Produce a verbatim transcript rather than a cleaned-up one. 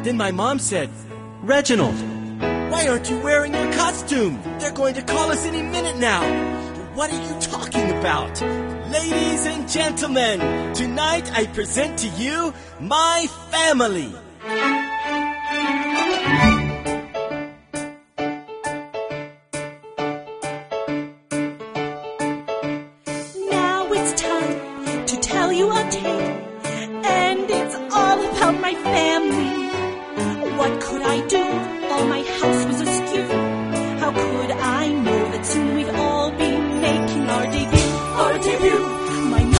Then my mom said, "Reginald, why aren't you wearing your costume? They're going to call us any minute now." "What are you talking about?" "Ladies and gentlemen, tonight I present to you my family."